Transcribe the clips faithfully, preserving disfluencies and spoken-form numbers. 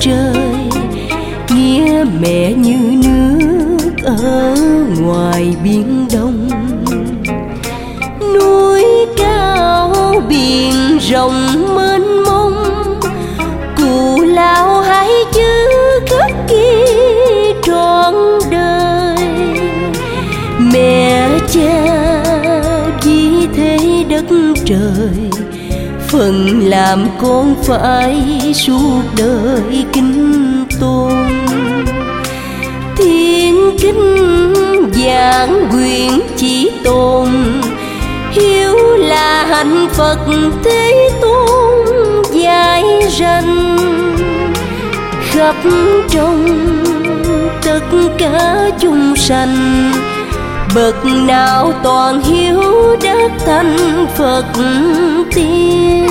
trời, nghĩa mẹ như nước ở ngoài biển Đông. Núi cao biển rộng mênh mông, Cù Lao hãy giữ khắc ghi trọn đời. Mẹ cha vì thế đất trời, phần làm con phải suốt đời kính tôn. Thiên kính giảng quyền chỉ tôn, hiếu là hạnh Phật Thế Tôn dạy rành. Khắp trong tất cả chúng sanh, bậc nào toàn hiếu đất thành Phật tiên.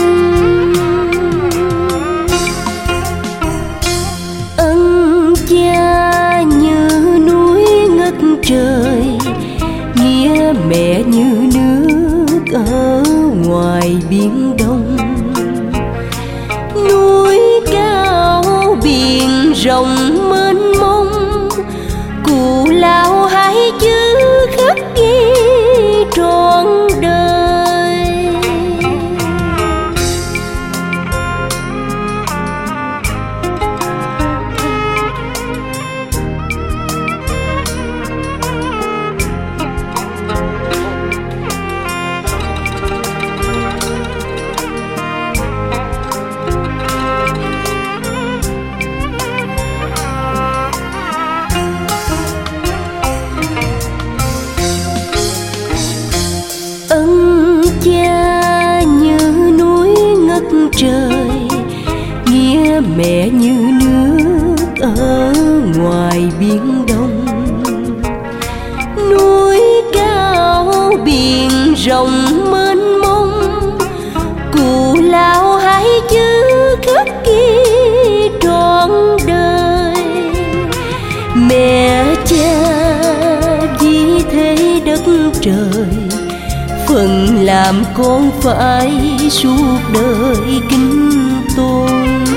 Ân cha như núi ngất trời, nghĩa mẹ như nước ở ngoài biển Đông. Núi cao biển rộng mênh mông, Cù Lao hãy giữ khắc ghi trọn đời. Ân cha như núi ngất trời, nghĩa mẹ như nước ở ngoài biển Đông. Núi cao biển rộng mênh mông, Cù Lao hãy giữ khắc ghi trọn đời. Mẹ cha vì thế đất trời, phần làm con phải suốt đời kính tôn.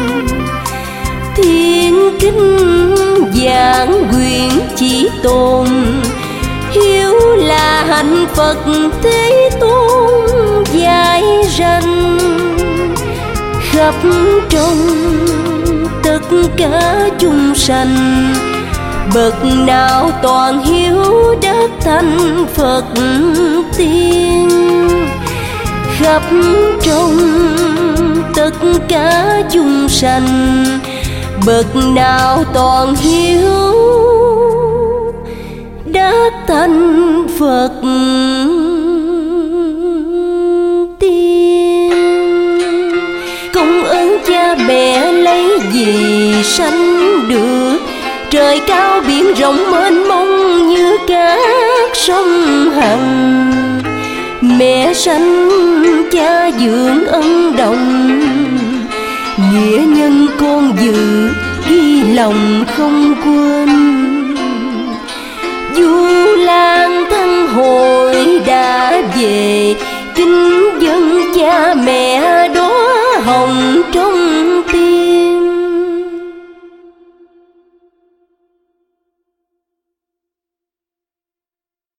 Thiên kính giảng quyền chỉ tôn, hiếu là hạnh Phật Thế Tôn dạy rành. Khắp trong tất cả chúng sanh, bậc nào toàn hiếu đất thành Phật tiên. Khắp trong tất cả chúng sanh, bậc nào toàn hiếu đất thành Phật tiên. Công ơn cha mẹ lấy gì sanh được, trời cao biển rộng mênh mông như các sông Hằng. Mẹ sanh cha dưỡng ân đồng, nghĩa nhân con giữ ghi lòng không quên. Du Lan thân hồ